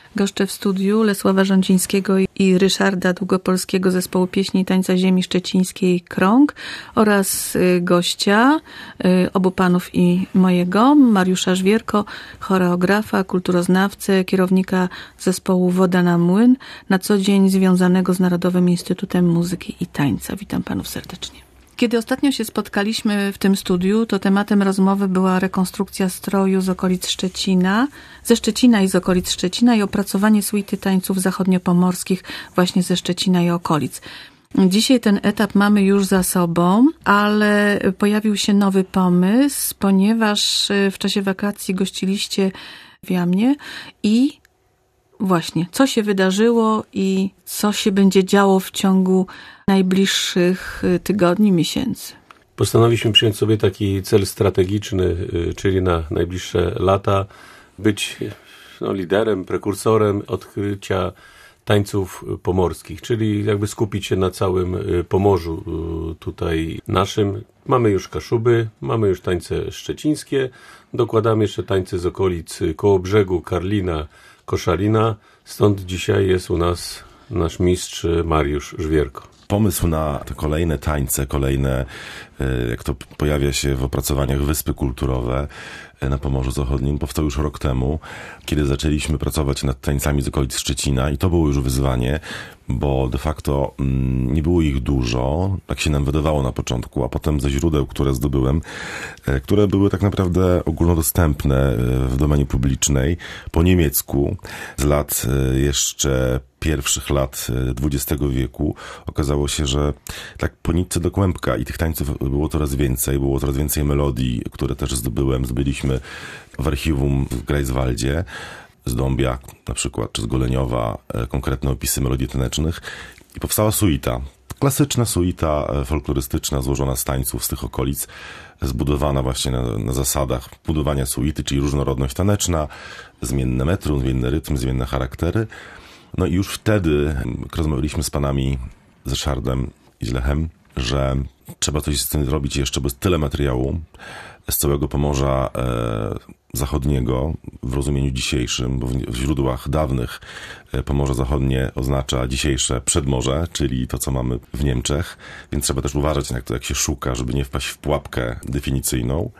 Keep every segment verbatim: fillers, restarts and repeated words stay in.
Goszczę w studiu Lesława Rządzińskiego i Ryszarda Długopolskiego zespołu pieśni i tańca ziemi szczecińskiej Krąg oraz gościa, obu panów i mojego, Mariusza Żwierko, choreografa, kulturoznawcę, kierownika zespołu Woda na Młyn, na co dzień związanego z Narodowym Instytutem Muzyki i Tańca. Witam panów serdecznie. Kiedy ostatnio się spotkaliśmy w tym studiu, to tematem rozmowy była rekonstrukcja stroju z okolic Szczecina, ze Szczecina i z okolic Szczecina i opracowanie suity tańców zachodniopomorskich właśnie ze Szczecina i okolic. Dzisiaj ten etap mamy już za sobą, ale pojawił się nowy pomysł, ponieważ w czasie wakacji gościliście w Jamnie i właśnie, co się wydarzyło i co się będzie działo w ciągu najbliższych tygodni, miesięcy? Postanowiliśmy przyjąć sobie taki cel strategiczny, czyli na najbliższe lata być no, liderem, prekursorem odkrycia tańców pomorskich, czyli jakby skupić się na całym Pomorzu tutaj naszym. Mamy już Kaszuby, mamy już tańce szczecińskie, dokładamy jeszcze tańce z okolic Kołobrzegu, Karlina, Koszalina, stąd dzisiaj jest u nas nasz mistrz Mariusz Żwierko. Pomysł na te kolejne tańce, kolejne, jak to pojawia się w opracowaniach Wyspy Kulturowe na Pomorzu Zachodnim, powstał już rok temu, kiedy zaczęliśmy pracować nad tańcami z okolic Szczecina i to było już wyzwanie, bo de facto mm, nie było ich dużo, tak się nam wydawało na początku, a potem ze źródeł, które zdobyłem, e, które były tak naprawdę ogólnodostępne w domenie publicznej po niemiecku z lat e, jeszcze pierwszych lat dwudziestego wieku, okazało się, że tak po nitce do kłębka i tych tańców było coraz więcej, było coraz więcej melodii, które też zdobyłem, zbyliśmy w archiwum w Greifswaldzie, z Dąbia na przykład, czy z Goleniowa, konkretne opisy melodii tanecznych i powstała suita. Klasyczna suita folklorystyczna złożona z tańców z tych okolic, zbudowana właśnie na, na zasadach budowania suity, czyli różnorodność taneczna, zmienne metrum, zmienny rytm, zmienne charaktery. No i już wtedy, jak rozmawialiśmy z panami, z Ryszardem i z Lechem, że trzeba coś z tym zrobić jeszcze, bo jest tyle materiału z całego Pomorza e, Zachodniego w rozumieniu dzisiejszym, bo w, w źródłach dawnych e, Pomorze Zachodnie oznacza dzisiejsze przedmorze, czyli to, co mamy w Niemczech, więc trzeba też uważać na to, jak się szuka, żeby nie wpaść w pułapkę definicyjną.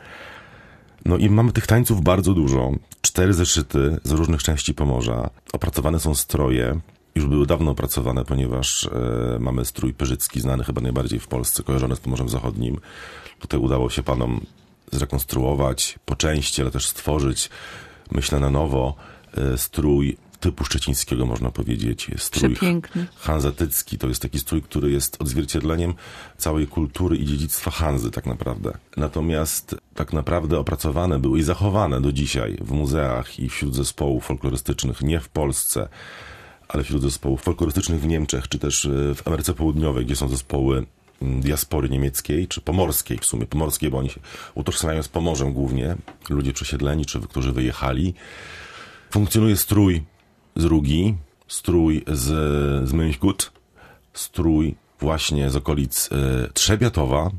No i mamy tych tańców bardzo dużo. Cztery zeszyty z różnych części Pomorza. Opracowane są stroje. Już były dawno opracowane, ponieważ e, mamy strój pyrzycki, znany chyba najbardziej w Polsce, kojarzony z Pomorzem Zachodnim. Tutaj udało się panom zrekonstruować po części, ale też stworzyć, myślę na nowo, e, strój typu szczecińskiego, można powiedzieć. Strój przepiękny. Hanzetycki. To jest taki strój, który jest odzwierciedleniem całej kultury i dziedzictwa Hanzy tak naprawdę. Natomiast tak naprawdę opracowane były i zachowane do dzisiaj w muzeach i wśród zespołów folklorystycznych, nie w Polsce, ale wśród zespołów folklorystycznych w Niemczech, czy też w Ameryce Południowej, gdzie są zespoły diaspory niemieckiej, czy pomorskiej w sumie, pomorskiej, bo oni się utożsamiają z Pomorzem głównie, ludzie przesiedleni, czy którzy wyjechali. Funkcjonuje strój z Rugi, strój z, z Mönchgut, strój właśnie z okolic e, Trzebiatowa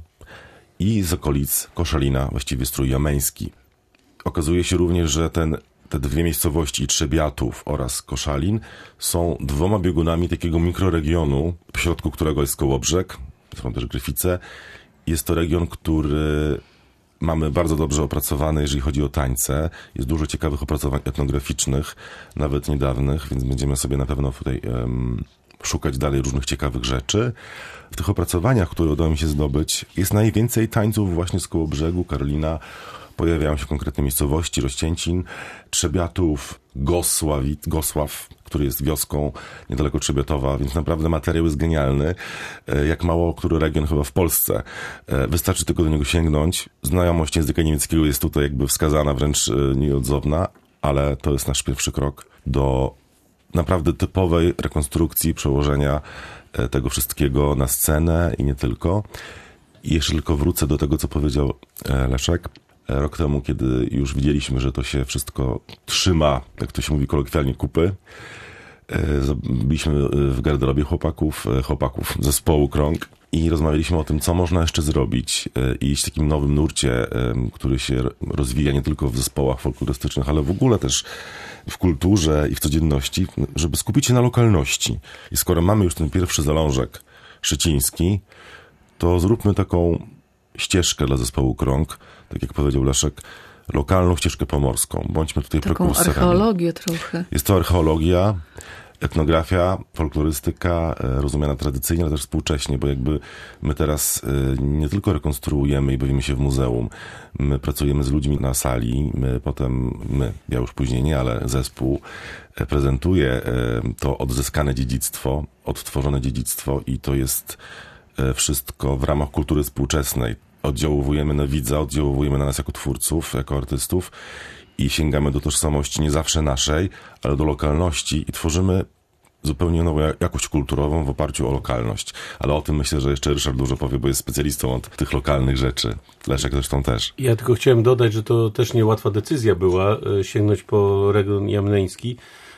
i z okolic Koszalina, właściwie strój jameński. Okazuje się również, że ten, te dwie miejscowości, Trzebiatów oraz Koszalin, są dwoma biegunami takiego mikroregionu, w środku którego jest Kołobrzeg, są też Gryfice. Jest to region, który mamy bardzo dobrze opracowany, jeżeli chodzi o tańce. Jest dużo ciekawych opracowań etnograficznych, nawet niedawnych, więc będziemy sobie na pewno tutaj um, szukać dalej różnych ciekawych rzeczy. W tych opracowaniach, które udało mi się zdobyć, jest najwięcej tańców właśnie z Kołobrzegu, Karlina. Pojawiają się konkretne miejscowości, Rościęcin, Trzebiatów, Gosławit, Gosław, który jest wioską niedaleko Trzebiatowa, więc naprawdę materiał jest genialny, jak mało który region chyba w Polsce. Wystarczy tylko do niego sięgnąć. Znajomość języka niemieckiego jest tutaj jakby wskazana, wręcz nieodzowna, ale to jest nasz pierwszy krok do naprawdę typowej rekonstrukcji, przełożenia tego wszystkiego na scenę i nie tylko. I jeszcze tylko wrócę do tego, co powiedział Leszek. Rok temu, kiedy już widzieliśmy, że to się wszystko trzyma, jak to się mówi kolokwialnie, kupy, Byliśmy w garderobie chłopaków, chłopaków zespołu Krąg i rozmawialiśmy o tym, co można jeszcze zrobić i iść w takim nowym nurcie, który się rozwija nie tylko w zespołach folklorystycznych, ale w ogóle też w kulturze i w codzienności, żeby skupić się na lokalności. I skoro mamy już ten pierwszy zalążek szczeciński, to zróbmy taką ścieżkę dla zespołu Krąg, tak jak powiedział Leszek, lokalną ścieżkę pomorską. Bądźmy tutaj taką prekursorami. archeologię trochę. Jest to archeologia, etnografia, folklorystyka rozumiana tradycyjnie, ale też współcześnie, bo jakby my teraz nie tylko rekonstruujemy i bawimy się w muzeum, my pracujemy z ludźmi na sali, my potem, my, ja już później nie, ale zespół prezentuje to odzyskane dziedzictwo, odtworzone dziedzictwo i to jest wszystko w ramach kultury współczesnej. Oddziałujemy na widza, oddziałujemy na nas jako twórców, jako artystów i sięgamy do tożsamości nie zawsze naszej, ale do lokalności i tworzymy zupełnie nową jakość kulturową w oparciu o lokalność. Ale o tym myślę, że jeszcze Ryszard dużo powie, bo jest specjalistą od tych lokalnych rzeczy. Leszek zresztą też. Ja tylko chciałem dodać, że to też niełatwa decyzja była sięgnąć po region jamneński,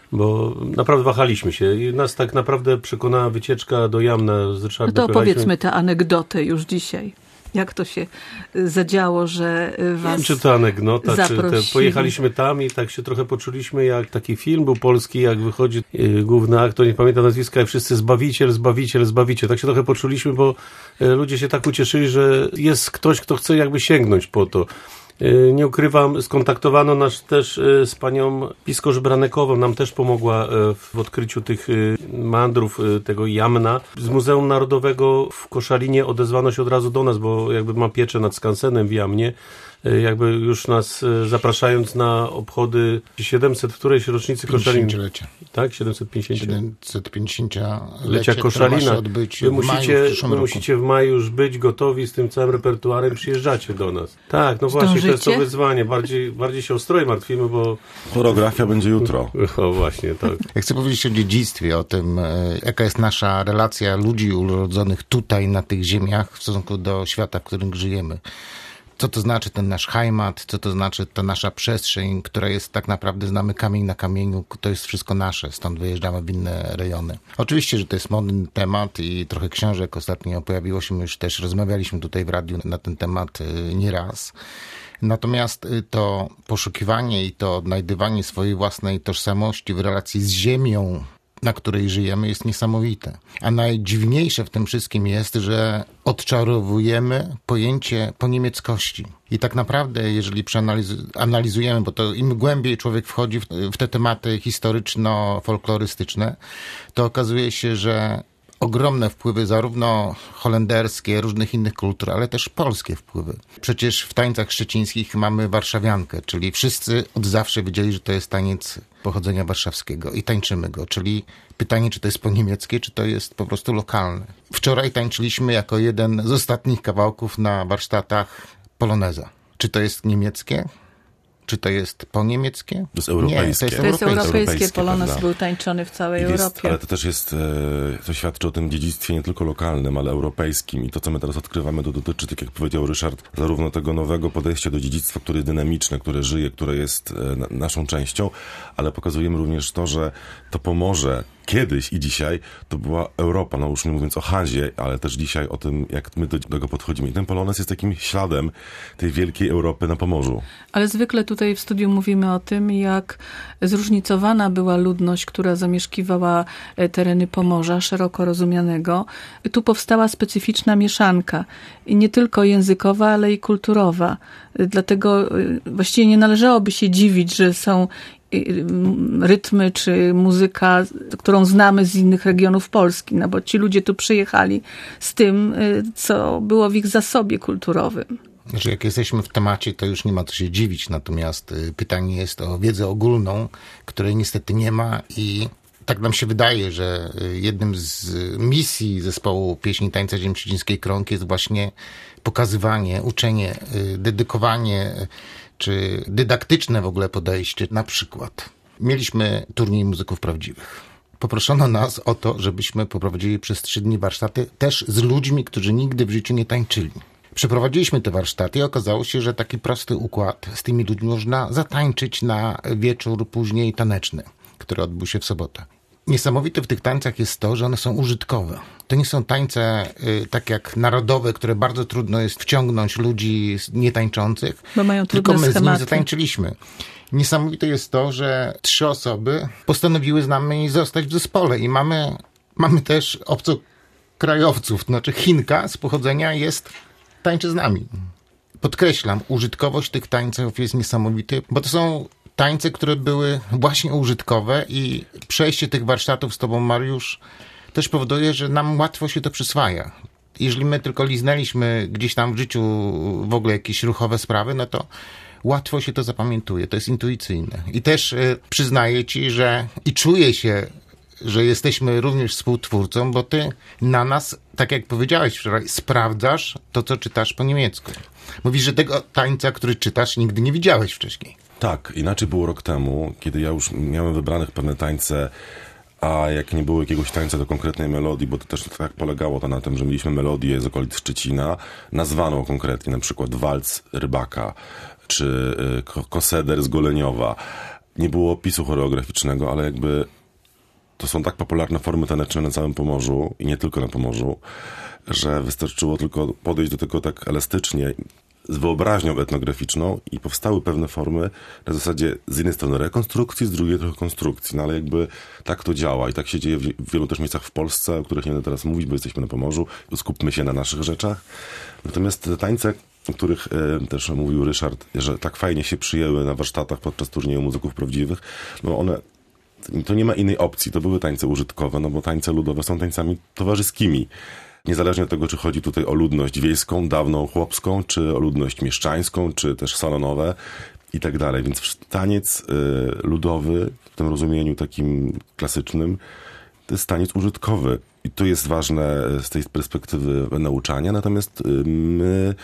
bo naprawdę wahaliśmy się. I nas tak naprawdę przekonała wycieczka do Jamna z Ryszardem. No to opowiedzmy tę anegdotę już dzisiaj. Jak to się zadziało, że was Nie wiem, czy to anegdota, zaprosili. czy te, pojechaliśmy tam i tak się trochę poczuliśmy, jak taki film był polski, jak wychodzi yy, główny aktor, nie pamiętam nazwiska, i wszyscy Zbawiciel, Zbawiciel, Zbawiciel. Tak się trochę poczuliśmy, bo yy, ludzie się tak ucieszyli, że jest ktoś, kto chce jakby sięgnąć po to. Nie ukrywam, skontaktowano nas też z panią Piskosz-Branekową, nam też pomogła w odkryciu tych mandrów, tego Jamna. Z Muzeum Narodowego w Koszalinie odezwano się od razu do nas, bo jakby ma pieczę nad skansenem w Jamnie, jakby już nas zapraszając na obchody siedemset którejś rocznicy Koszalin. pięćdziesięciolecia. Tak, siedemset pięćdziesiąt. siedemset pięćdziesięciolecia lecia Koszalina. Odbyć wy w musicie, maju, w wy musicie w maju już być gotowi z tym całym repertuarem, przyjeżdżacie do nas. Tak, no właśnie, Zdążycie? to jest to wyzwanie. Bardziej, bardziej się o stroje martwimy, bo... Choreografia będzie jutro. O właśnie, tak. Ja chcę powiedzieć o dziedzictwie, o tym, jaka jest nasza relacja ludzi urodzonych tutaj, na tych ziemiach w stosunku do świata, w którym żyjemy. Co to znaczy ten nasz heimat, co to znaczy ta nasza przestrzeń, która jest tak naprawdę, znamy kamień na kamieniu, to jest wszystko nasze, stąd wyjeżdżamy w inne rejony. Oczywiście, że to jest modny temat i trochę książek ostatnio pojawiło się, my już też rozmawialiśmy tutaj w radiu na ten temat nieraz. Natomiast to poszukiwanie i to odnajdywanie swojej własnej tożsamości w relacji z ziemią, na której żyjemy, jest niesamowite. A najdziwniejsze w tym wszystkim jest, że odczarowujemy pojęcie poniemieckości. I tak naprawdę, jeżeli przeanalizujemy, bo to im głębiej człowiek wchodzi w, w te tematy historyczno-folklorystyczne, to okazuje się, że ogromne wpływy, zarówno holenderskie, różnych innych kultur, ale też polskie wpływy. Przecież w tańcach szczecińskich mamy warszawiankę, czyli wszyscy od zawsze wiedzieli, że to jest taniec pochodzenia warszawskiego i tańczymy go, czyli pytanie, czy to jest po niemieckie, czy to jest po prostu lokalne. Wczoraj tańczyliśmy jako jeden z ostatnich kawałków na warsztatach poloneza. Czy to jest niemieckie? Czy to jest po niemieckie? To jest europejskie. Nie, to jest To jest europejskie. europejskie, polonez prawda? był tańczony w całej Jest, Europie. ale to też jest, to świadczy o tym dziedzictwie nie tylko lokalnym, ale europejskim. I to, co my teraz odkrywamy, to dotyczy, tak jak powiedział Ryszard, zarówno tego nowego podejścia do dziedzictwa, które jest dynamiczne, które żyje, które jest naszą częścią, ale pokazujemy również to, że to Pomorze kiedyś i dzisiaj to była Europa, no już nie mówiąc o Hanzie, ale też dzisiaj o tym, jak my do tego podchodzimy. I ten polonez jest takim śladem tej wielkiej Europy na Pomorzu. Ale zwykle tutaj w studiu mówimy o tym, jak zróżnicowana była ludność, która zamieszkiwała tereny Pomorza, szeroko rozumianego. Tu powstała specyficzna mieszanka. I nie tylko językowa, ale i kulturowa. Dlatego właściwie nie należałoby się dziwić, że są rytmy czy muzyka, którą znamy z innych regionów Polski, no bo ci ludzie tu przyjechali z tym, co było w ich zasobie kulturowym. Znaczy, jak jesteśmy w temacie, to już nie ma co się dziwić, natomiast pytanie jest o wiedzę ogólną, której niestety nie ma i tak nam się wydaje, że jednym z misji zespołu Pieśni Tańca Ziemi Szczecińskiej Krąg jest właśnie pokazywanie, uczenie, dedykowanie czy dydaktyczne w ogóle podejście. Na przykład mieliśmy turniej muzyków prawdziwych. Poproszono nas o to, żebyśmy poprowadzili przez trzy dni warsztaty też z ludźmi, którzy nigdy w życiu nie tańczyli. Przeprowadziliśmy te warsztaty i okazało się, że taki prosty układ z tymi ludźmi można zatańczyć na wieczór później taneczny, który odbył się w sobotę. Niesamowite w tych tańcach jest to, że one są użytkowe. To nie są tańce y, tak jak narodowe, które bardzo trudno jest wciągnąć ludzi nietańczących, bo mają tylko my schematy. z nimi zatańczyliśmy. Niesamowite jest to, że trzy osoby postanowiły z nami zostać w zespole i mamy, mamy też obcokrajowców, znaczy Chinka z pochodzenia jest, tańczy z nami. Podkreślam, użytkowość tych tańców jest niesamowita, bo to są tańce, które były właśnie użytkowe i przejście tych warsztatów z tobą, Mariusz, też powoduje, że nam łatwo się to przyswaja. Jeżeli my tylko liznęliśmy gdzieś tam w życiu w ogóle jakieś ruchowe sprawy, no to łatwo się to zapamiętuje, to jest intuicyjne. I też y, przyznaję ci, że i czuję się, że jesteśmy również współtwórcą, bo ty na nas, tak jak powiedziałeś wczoraj, sprawdzasz to, co czytasz po niemiecku. Mówisz, że tego tańca, który czytasz, nigdy nie widziałeś wcześniej. Tak, inaczej było rok temu, kiedy ja już miałem wybranych pewne tańce, a jak nie było jakiegoś tańca do konkretnej melodii, bo to też tak polegało to na tym, że mieliśmy melodię z okolic Szczecina, nazwaną konkretnie, na przykład walc Rybaka, czy koseder z Goleniowa. Nie było opisu choreograficznego, ale jakby to są tak popularne formy taneczne na całym Pomorzu i nie tylko na Pomorzu, że wystarczyło tylko podejść do tego tak elastycznie, z wyobraźnią etnograficzną i powstały pewne formy na zasadzie z jednej strony rekonstrukcji, z drugiej trochę konstrukcji, no ale jakby tak to działa i tak się dzieje w wielu też miejscach w Polsce, o których nie będę teraz mówić, bo jesteśmy na Pomorzu, skupmy się na naszych rzeczach. Natomiast te tańce, o których e, też mówił Ryszard, że tak fajnie się przyjęły na warsztatach podczas turnieju muzyków prawdziwych, no one, to nie ma innej opcji, to były tańce użytkowe, no bo tańce ludowe są tańcami towarzyskimi. Niezależnie od tego, czy chodzi tutaj o ludność wiejską, dawną chłopską, czy o ludność mieszczańską, czy też salonowe i tak dalej. Więc taniec y, ludowy, w tym rozumieniu takim klasycznym, to jest taniec użytkowy. I to jest ważne z tej perspektywy nauczania. Natomiast y, my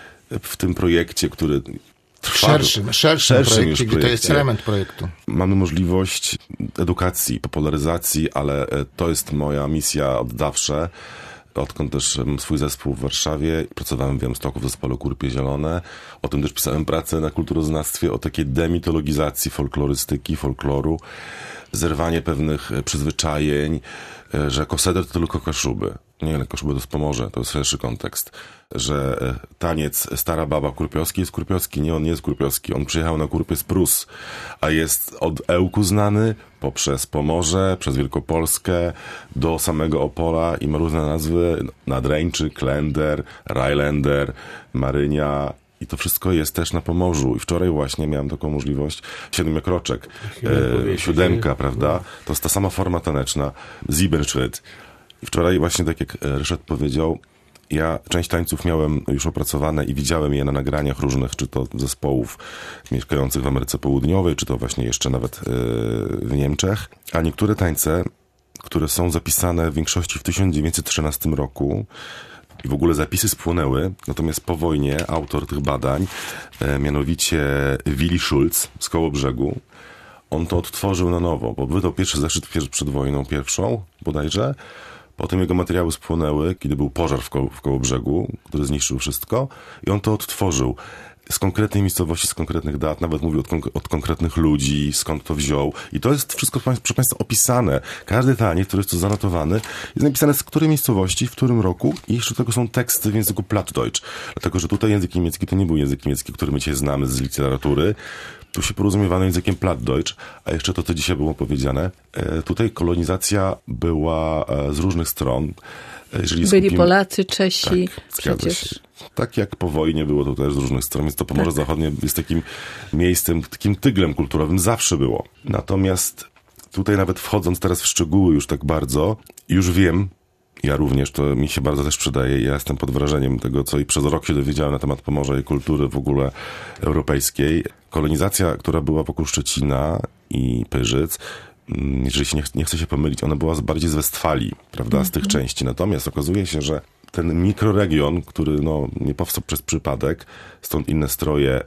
w tym projekcie, który trwa... Szerszym, szerszym, szerszym projekcie, już projekcie, to jest element projektu. Mamy możliwość edukacji, popularyzacji, ale to jest moja misja od zawsze. Odkąd też mam swój zespół w Warszawie, pracowałem w Białymstoku w zespole Kurpie Zielone. O tym też pisałem pracę na kulturoznawstwie, o takiej demitologizacji folklorystyki, folkloru, zerwanie pewnych przyzwyczajeń, że koseder to tylko Kaszuby. Nie, ale Kaszuby to jest Pomorze, to jest szerszy kontekst. Że taniec Stara Baba Kurpiowski jest kurpiowski. Nie, on nie jest kurpiowski. On przyjechał na Kurpie z Prus, a jest od Ełku znany poprzez Pomorze, przez Wielkopolskę do samego Opola i ma różne nazwy. Nadreńczyk, Klender, Rheinländer, Marynia. I to wszystko jest też na Pomorzu. I wczoraj właśnie miałem taką możliwość. Siedmiokroczek, e, siódemka, prawda? To jest ta sama forma taneczna. Siebenschritt. I wczoraj właśnie, tak jak Ryszard powiedział, ja część tańców miałem już opracowane i widziałem je na nagraniach różnych, czy to zespołów mieszkających w Ameryce Południowej, czy to właśnie jeszcze nawet yy, w Niemczech. A niektóre tańce, które są zapisane w większości w tysiąc dziewięćset trzynastym roku, i w ogóle zapisy spłonęły, natomiast po wojnie autor tych badań, e, mianowicie Willy Schulz z Kołobrzegu, on to odtworzył na nowo, bo wydał pierwszy zeszyt przed wojną pierwszą bodajże, potem jego materiały spłonęły, kiedy był pożar w, Ko- w Kołobrzegu, który zniszczył wszystko i on to odtworzył z konkretnej miejscowości, z konkretnych dat, nawet mówił od, kon- od konkretnych ludzi, skąd to wziął. I to jest wszystko, proszę Państwa, opisane. Każdy taniec, który jest tu zanotowany, jest napisane z której miejscowości, w którym roku i jeszcze do tego są teksty w języku Plattdeutsch. Dlatego, że tutaj język niemiecki to nie był język niemiecki, który my dzisiaj znamy z literatury. Tu się porozumiewano językiem Plattdeutsch, a jeszcze to, co dzisiaj było powiedziane. E, tutaj kolonizacja była e, z różnych stron. Jeżeli Byli skupimy... Polacy, Czesi, tak, zgadza przecież. się. Tak jak po wojnie było to też z różnych stron, więc to Pomorze Tak. Zachodnie jest takim miejscem, takim tyglem kulturowym, zawsze było. Natomiast tutaj nawet wchodząc teraz w szczegóły już tak bardzo, już wiem, ja również, to mi się bardzo też przydaje, ja jestem pod wrażeniem tego, co i przez rok się dowiedziałem na temat Pomorza i kultury w ogóle europejskiej. Kolonizacja, która była wokół Szczecina i Pyrzyc, jeżeli się nie, ch- nie chce się pomylić, ona była bardziej z Westfalii, prawda, mm-hmm. z tych części. Natomiast okazuje się, że ten mikroregion, który no, nie powstał przez przypadek, stąd inne stroje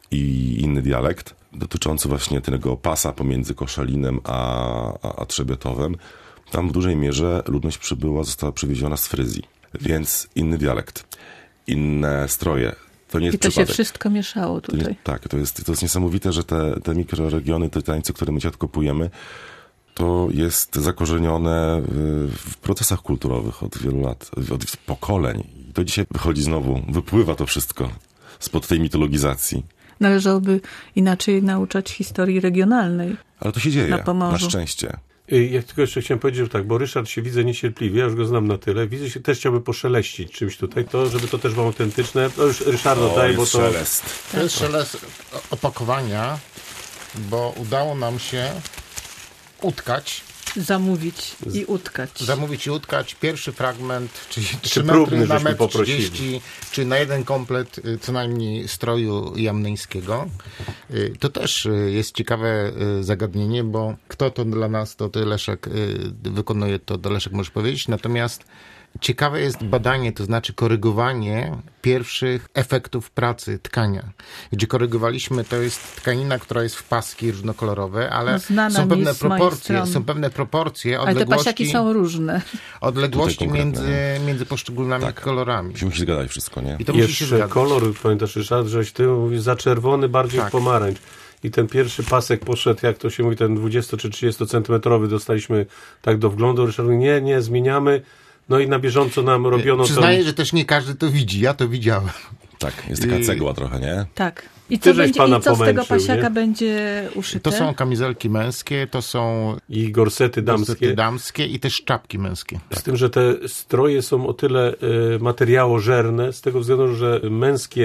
i inny dialekt, dotyczący właśnie tego pasa pomiędzy Koszalinem a, a, a Trzebiatowem, tam w dużej mierze ludność przybyła, została przywieziona z Fryzji. Więc inny dialekt, inne stroje. To nie jest I to przypadek. się wszystko mieszało tutaj. To nie, tak, to jest, to jest niesamowite, że te, te mikroregiony, te tańce, które my dzisiaj odkopujemy, to jest zakorzenione w procesach kulturowych od wielu lat, od pokoleń. I to dzisiaj wychodzi znowu, wypływa to wszystko spod tej mitologizacji. Należałoby inaczej nauczać historii regionalnej. Ale to się dzieje, na na, Pomorzu. na szczęście. Ja tylko jeszcze chciałem powiedzieć, że tak, bo Ryszard się widzę niecierpliwie, ja już go znam na tyle, widzę się też chciałby poszeleścić czymś tutaj, to żeby to też było autentyczne. To już Ryszardo daje, bo to... szelest. To jest szelest opakowania, bo udało nam się utkać, Zamówić i utkać. zamówić i utkać pierwszy fragment, czyli trzy próbny metry na żeśmy metr poprosili. trzydzieści, czy na jeden komplet y, co najmniej stroju jamneńskiego. Y, To też y, jest ciekawe y, zagadnienie, bo kto to dla nas, to ty Leszek y, wykonuje to, to Leszek możesz powiedzieć, natomiast ciekawe jest badanie, to znaczy korygowanie pierwszych efektów pracy tkania. Gdzie korygowaliśmy, to jest tkanina, która jest w paski różnokolorowe, ale No, znana są mi pewne z mojej proporcje, strony. są pewne proporcje, Ale te odległości, pasiaki są różne. odległości Tutaj konkretne, między, między poszczególnymi Tak. kolorami. Się musi zgadać wszystko, nie? I to musi się Jeszcze zgadzać. kolor, pamiętasz Ryszard, żeś ty mówisz za czerwony, bardziej Tak. w pomarańcz. I ten pierwszy pasek poszedł, jak to się mówi, ten dwudziesto czy trzydziesto centymetrowy dostaliśmy tak do wglądu. Ryszard mówi, nie, nie, zmieniamy. No i na bieżąco nam robiono to. Przyznaję, że też nie każdy to widzi. Ja to widziałem. Tak, jest taka I- cegła trochę, nie? Tak. I Ty co, żeś będzie, pana i co z tego pomęczył, pasiaka nie? będzie uszyte? To są kamizelki męskie, to są I gorsety damskie. gorsety damskie i też czapki męskie. Z tym, że te stroje są o tyle y, materiałożerne, z tego względu, że męskie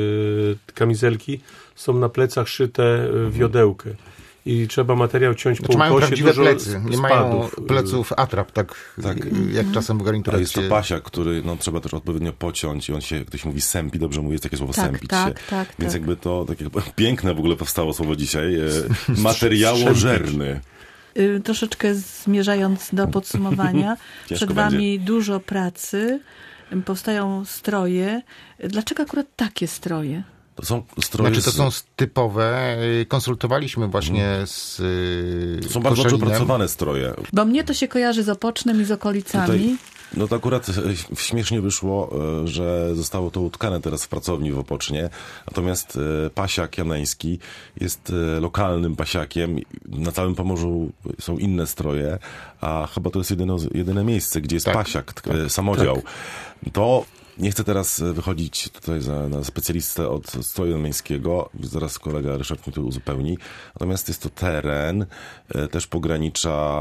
y, kamizelki są na plecach szyte w wiodełkę. I trzeba materiał ciąć Znaczy po mają ukosie, prawdziwe dużo plecy, nie mają spadów. pleców atrap, tak, Tak. jak czasem w A garniturach jest to się... pasiak, który no, trzeba też odpowiednio pociąć i on się, ktoś mówi sępi, dobrze mówię, jest takie słowo Tak, sępić tak, się. tak, Więc tak. jakby to takie piękne w ogóle powstało słowo dzisiaj. E, materiałożerny. Y, Troszeczkę zmierzając do podsumowania, Ciężko przed będzie. wami dużo pracy, y, powstają stroje. Dlaczego akurat takie stroje? To są stroje Znaczy to z- są typowe, y, konsultowaliśmy właśnie z y, to są bardzo dobrze Koszalinem. opracowane stroje. Bo mnie to się kojarzy z Opocznem i z okolicami. Tutaj, no to akurat e, śmiesznie wyszło, e, że zostało to utkane teraz w pracowni w Opocznie. Natomiast e, pasiak janeński jest e, lokalnym pasiakiem. Na całym Pomorzu są inne stroje, a chyba to jest jedyne, jedyne miejsce, gdzie jest Tak. pasiak, tak. samodział. To nie chcę teraz wychodzić tutaj za, na specjalistę od stroju janeńskiego, zaraz kolega Ryszard mi to uzupełni. Natomiast jest to teren e, też pogranicza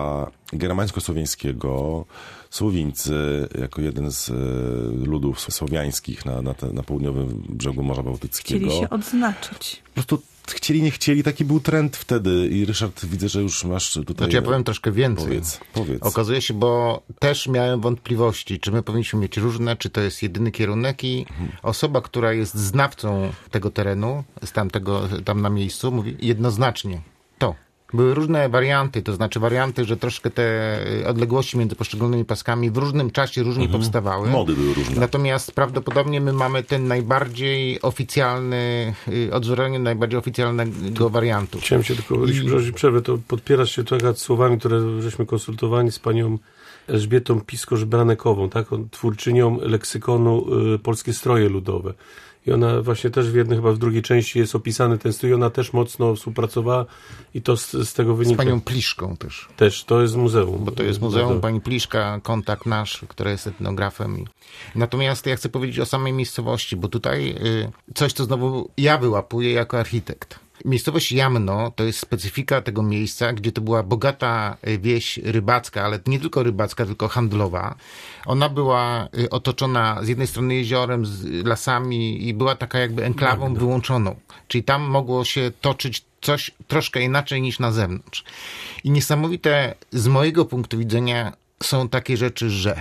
germańsko-słowiańskiego. Słowińcy, jako jeden z e, ludów słowiańskich na, na, te, na południowym brzegu Morza Bałtyckiego. Chcieli się odznaczyć. Po prostu chcieli, nie chcieli, taki był trend wtedy. I Ryszard, widzę, że już masz tutaj... Znaczy ja powiem troszkę więcej. Powiedz, powiedz. Okazuje się, bo też miałem wątpliwości, czy my powinniśmy mieć różne, czy to jest jedyny kierunek i osoba, która jest znawcą tego terenu, z tamtego, tam na miejscu, mówi jednoznacznie to. Były różne warianty, to znaczy warianty, że troszkę te odległości między poszczególnymi paskami w różnym czasie różnie powstawały. Mody były różne. Natomiast prawdopodobnie my mamy ten najbardziej oficjalny, y, odzorowanie najbardziej oficjalnego wariantu. Chciałem się tylko, jeśli przepraszam, przerwę, to podpierasz się trochę słowami, które żeśmy konsultowali z panią Elżbietą Piskosz-Branekową, tak? Twórczynią leksykonu y, Polskie Stroje Ludowe. I ona właśnie też w jednej, chyba w drugiej części jest opisany ten strój, ona też mocno współpracowała i to z, z tego Z wynika. panią Pliszką też. Też, to jest muzeum. Bo to jest muzeum, pani Pliszka, kontakt nasz, który jest etnografem. I... Natomiast ja chcę powiedzieć o samej miejscowości, bo tutaj y, coś, co znowu ja wyłapuję jako architekt. Miejscowość Jamno to jest specyfika tego miejsca, gdzie to była bogata wieś rybacka, ale nie tylko rybacka, tylko handlowa. Ona była y, otoczona z jednej strony jeziorem, z lasami i była taka jakby enklawą wyłączoną. Czyli tam mogło się toczyć coś troszkę inaczej niż na zewnątrz. I niesamowite z mojego punktu widzenia są takie rzeczy, że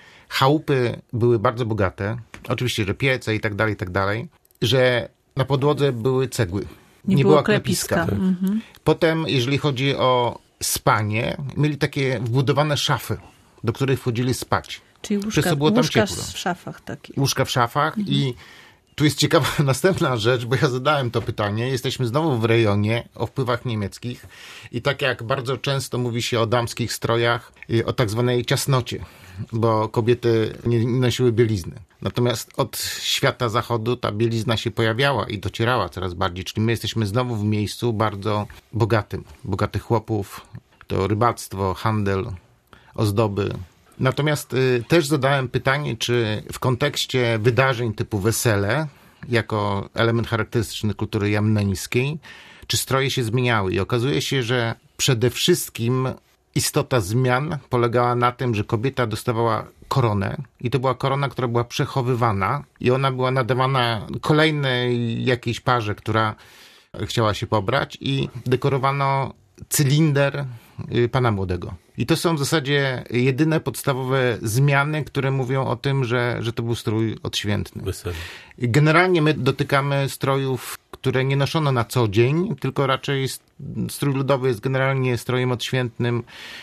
chałupy były bardzo bogate, oczywiście, że piece i tak dalej, i tak dalej, że na podłodze były cegły. Nie, było klepiska. Mhm. Potem, jeżeli chodzi o spanie, mieli takie wbudowane szafy, do których wchodzili spać. Czyli Przez łóżka, co było tam łóżka ciepło. w szafach takich. Łóżka w szafach i tu jest ciekawa następna rzecz, bo ja zadałem to pytanie. Jesteśmy znowu w rejonie o wpływach niemieckich i tak jak bardzo często mówi się o damskich strojach, y, o tak zwanej ciasnocie, bo kobiety nie nosiły bielizny. Natomiast od świata zachodu ta bielizna się pojawiała i docierała coraz bardziej, czyli my jesteśmy znowu w miejscu bardzo bogatym. Bogatych chłopów, to rybactwo, handel, ozdoby. Natomiast y, też zadałem pytanie, czy w kontekście wydarzeń typu wesele, jako element charakterystyczny kultury jamneńskiej, czy stroje się zmieniały. I okazuje się, że przede wszystkim istota zmian polegała na tym, że kobieta dostawała koronę i to była korona, która była przechowywana i ona była nadawana kolejnej jakiejś parze, która chciała się pobrać i dekorowano cylinder pana młodego. I to są w zasadzie jedyne podstawowe zmiany, które mówią o tym, że, że to był strój odświętny. Wesele. Generalnie my dotykamy strojów, które nie noszono na co dzień, tylko raczej strój ludowy jest generalnie strojem odświętnym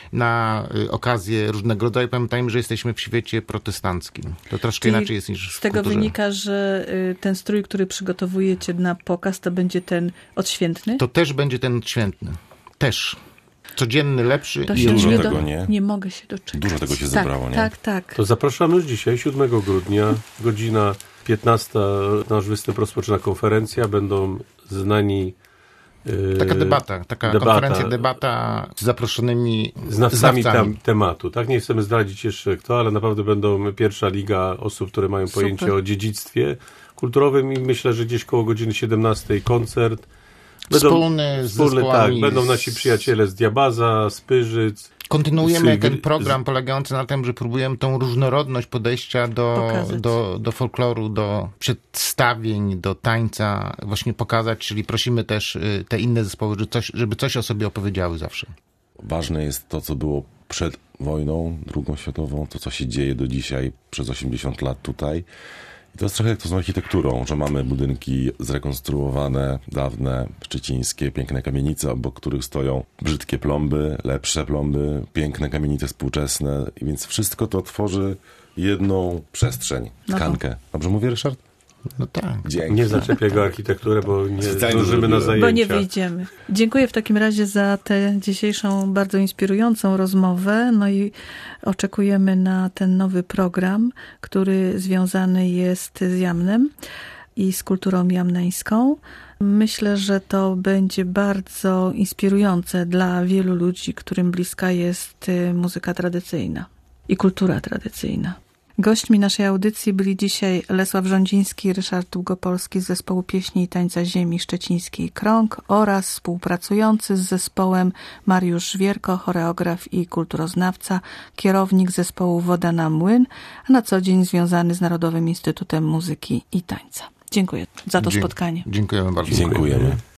na okazje różnego rodzaju. Pamiętajmy, że jesteśmy w świecie protestanckim. To troszkę Czyli inaczej jest niż w z tego kulturze. wynika, że ten strój, który przygotowujecie na pokaz, to będzie ten odświętny? To też będzie ten odświętny. Też. Codzienny, lepszy. To i się dużo nie, tego, do... nie? nie mogę się doczekać. Dużo tego się tak, zebrało, nie? Tak, tak. To zapraszamy już dzisiaj, siódmego grudnia, godzina piętnasta, nasz występ rozpoczyna konferencja, będą znani yy, Taka debata, taka debata. konferencja, debata z zaproszonymi znawcami znawcami. tam, tematu. Tak, nie chcemy zdradzić jeszcze kto, ale naprawdę będą pierwsza liga osób, które mają Super. pojęcie o dziedzictwie kulturowym i myślę, że gdzieś koło godziny siedemnastej koncert. Będą, Wspólny z wspólny, zespołami tak, będą z- nasi przyjaciele z Diabaza, z Pyrzyc. Kontynuujemy z- ten z- program polegający na tym, że próbujemy tą różnorodność podejścia do, Pokazać. do, do folkloru, do przedstawień, do tańca właśnie pokazać, czyli prosimy też y, te inne zespoły, żeby coś, żeby coś o sobie opowiedziały zawsze. Ważne jest to, co było przed wojną, drugą światową, to, co się dzieje do dzisiaj przez osiemdziesiąt lat tutaj. I to jest trochę jak to z architekturą, że mamy budynki zrekonstruowane, dawne, szczecińskie, piękne kamienice, obok których stoją brzydkie plomby, lepsze plomby, piękne kamienice współczesne. I więc wszystko to tworzy jedną przestrzeń, tkankę. Dobrze mówię, Ryszard? No tak. Dzięki. Nie zaczepiaj go architekturę, bo nie Specjalnie zdążymy na zrobiłem. zajęcia. Bo nie wyjdziemy. Dziękuję w takim razie za tę dzisiejszą bardzo inspirującą rozmowę. No i oczekujemy na ten nowy program, który związany jest z Jamnem i z kulturą jamneńską. Myślę, że to będzie bardzo inspirujące dla wielu ludzi, którym bliska jest muzyka tradycyjna i kultura tradycyjna. Gośćmi naszej audycji byli dzisiaj Lesław Rządziński i Ryszard Długopolski z zespołu pieśni i tańca ziemi Szczeciński Krąg oraz współpracujący z zespołem Mariusz Żwierko, choreograf i kulturoznawca, kierownik zespołu Woda na Młyn, a na co dzień związany z Narodowym Instytutem Muzyki i Tańca. Dziękuję za to Dzie- spotkanie. Dziękujemy bardzo. Dziękujemy.